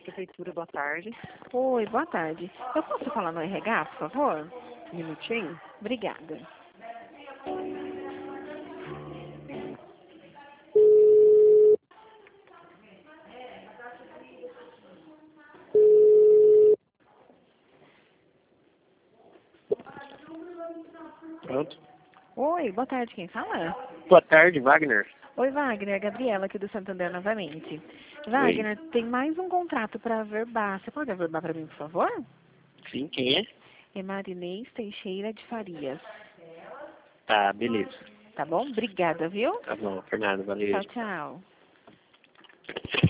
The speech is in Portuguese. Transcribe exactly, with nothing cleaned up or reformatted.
Prefeitura, boa tarde. Oi, boa tarde. Eu posso falar no R H, por favor? Um minutinho. Obrigada. Pronto. Oi, boa tarde. Quem fala? Boa tarde, Wagner. Oi, Wagner. Gabriela aqui do Santander novamente. Oi. Wagner, tem mais um contrato para averbar. Você pode averbar para mim, por favor? Sim, quem é? É Marinês Teixeira de Farias. Tá, beleza. Tá bom? Obrigada, viu? Tá bom, Fernando, valeu. Tchau, tchau.